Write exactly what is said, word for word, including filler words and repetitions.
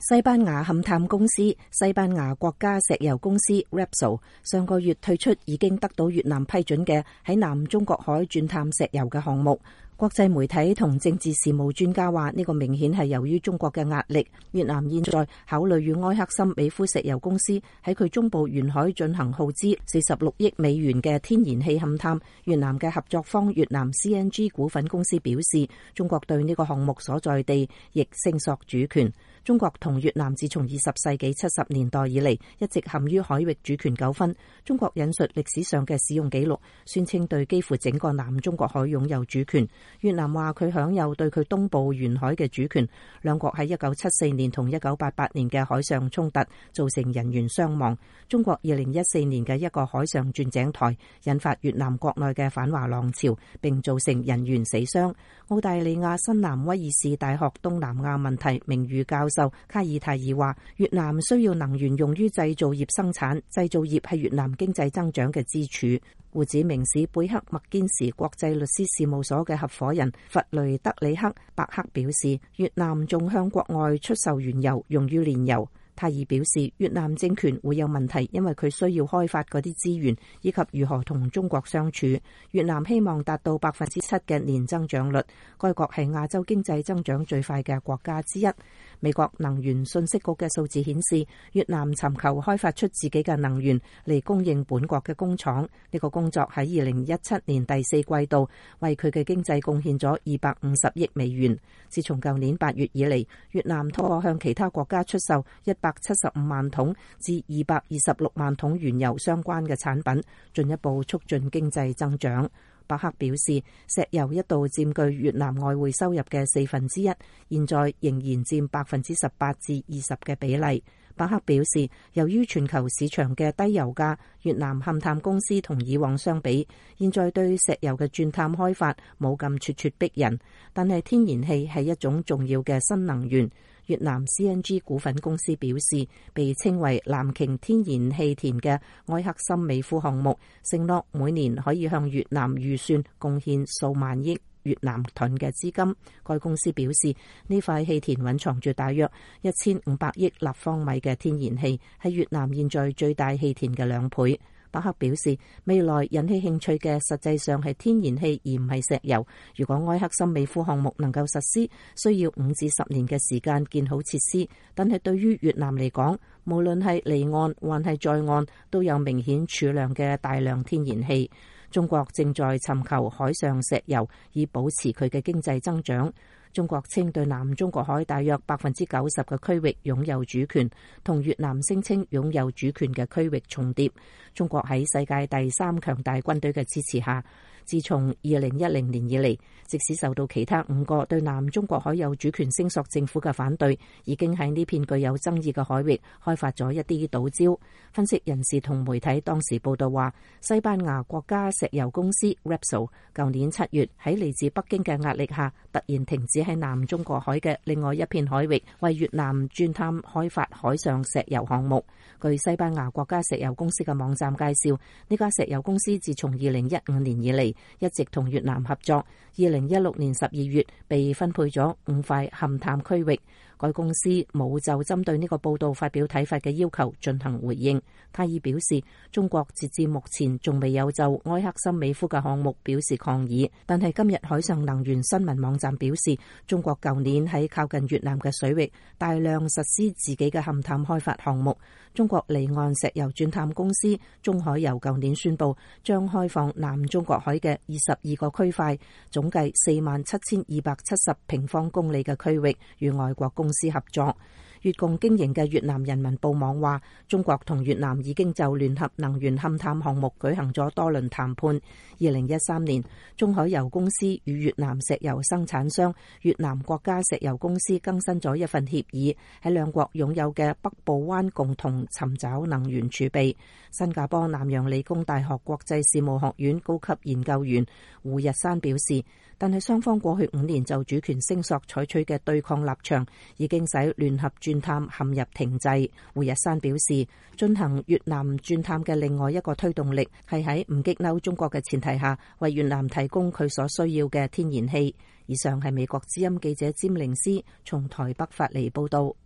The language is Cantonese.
西班牙勘探公司西班牙國家石油公司 Repsol 上個月退出已經得到越南批准嘅喺南中國海鑽探石油嘅項目。國際媒體同政治事務專家話，呢個明顯係由於中國嘅壓力。越南現在考慮與埃克森美孚石油公司喺佢中部沿海進行耗資四十六億美元嘅天然氣勘探。越南嘅合作方越南 C N G 股份公司表示，中國對呢個項目所在地亦聲索主權。中國同越南自從二十世紀七十年代以嚟一直陷於海域主權糾紛。中國引述歷史上嘅使用記錄，宣稱對幾乎整個南中國海擁有主權。越南話佢享有對佢東部沿海嘅主權。兩國喺一九七四年同一九八八年嘅海上衝突造成人員傷亡。中國二零一四年嘅一個海上鑽井台引發越南國內嘅反華浪潮，並造成人員死傷。澳大利亞新南威爾士大學東南亞問題名譽教授卡爾泰爾話，越南需要能源用於製造業生產，製造業係越南經濟增長嘅支柱。胡志明市貝克麥堅時國際律師事務所嘅合夥人弗雷德里克伯克表示，越南仲向國外出售原油用於煉油。泰爾表示，越南政權會有問題，因為佢需要開發嗰啲資源，以及如何同中國相處。越南希望達到百分之七嘅年增長率，該國係亞洲經濟增長最快嘅國家之一。美國能源信息局嘅數字顯示，越南尋求開發出自己嘅能源嚟供應本國嘅工廠。呢個工作喺二零一七年第四季度為佢嘅經濟貢獻咗二百五十億美元。自從舊年八月以嚟，越南通過向其他國家出售一百七十五萬桶至二百二十六萬桶原油相關嘅產品，進一步促進經濟增長。伯克表示，石油一度佔據越南外匯收入嘅四分之一，現在仍然佔百分之十八至二十嘅比例。伯克表示，由於全球市場嘅低油價，越南勘探公司同以往相比，現在對石油嘅鑽探開發冇咁咄咄逼人，但係天然氣係一種重要嘅新能源。越南 C N G 股份公司表示，被稱為藍鯨天然氣田嘅埃克森美孚項目，承諾每年可以向越南預算貢獻數萬億越南盾嘅資金。該公司表示，呢塊氣田蘊藏住大約一千五百億立方米嘅天然氣，係越南現在最大氣田嘅兩倍。伯克表示，未來引起興趣嘅實際上係天然氣而唔係石油。如果埃克森美孚項目能夠實施，需要五至十年嘅時間建好設施，但係對於越南嚟講，無論係離岸還係在岸，都有明顯儲量嘅大量天然氣。中國正在尋求海上石油以保持佢嘅經濟增長。中國稱對南中國海大約百分之九十嘅區域擁有主權，同越南聲稱擁有主權嘅區域重疊。中國喺世界第三強大軍隊嘅支持下，自從二零一零年以嚟，即使受到其他五個對南中國海有主權聲索政府嘅反對，已經喺呢片具有爭議嘅海域開發咗一啲島礁。分析人士同媒體當時報道話，西班牙國家石油公司 Repsol 舊年七月喺嚟自北京嘅壓力下，突然停止喺南中國海嘅另外一片海域為越南鑽探開發海上石油項目。據西班牙國家石油公司嘅網站介紹，呢家石油公司自從二零一五年以嚟一直同越南合作。二零一六年十二月被分配咗五塊勘探區域。該公司冇就針對呢個報道發表睇法嘅要求進行回應。泰爾表示，中國截至目前仲未有就埃克森美孚嘅項目表示抗議，但係今日海上能源新聞網站表示，中國舊年喺靠近越南嘅水域大量實施自己嘅勘探開發項目。中國離岸石油鑽探公司中海油舊年宣布將開放南中國海嘅二十二個區塊，總計四萬七千二百七十平方公里嘅區域，與外國公司合作。越共經營嘅越南人民報網話，中國同越南已經就聯合能源勘探項目舉行咗多輪談判。二零一三年，中海油公司與越南石油生產商越南國家石油公司更新咗一份協議，喺兩國擁有嘅北部灣共同尋找能源儲備。新加坡南洋理工大學國際事務學院高級研究員胡日山表示，但係雙方過去五年就主權聲索採取嘅對抗立場，已經使聯合鑽探陷入停滯。胡日山表示，進行越南鑽探嘅另外一個推動力係喺唔激嬲中國嘅前提下，為越南提供佢所需要嘅天然氣。以上係美國之音記者詹玲斯從台北發嚟報道。